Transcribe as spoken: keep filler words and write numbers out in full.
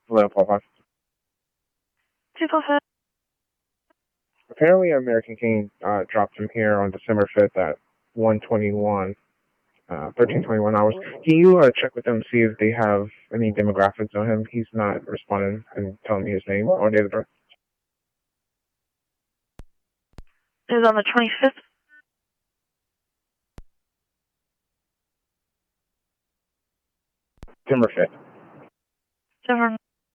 Hello, Paul Fox. two four five. Apparently, American King uh, dropped him here on December fifth at one twenty-one, uh, thirteen twenty-one hours. Can you uh, check with them, see if they have any demographics on him? He's not responding and telling me his name or date of birth. It was on the twenty-fifth. December fifth. December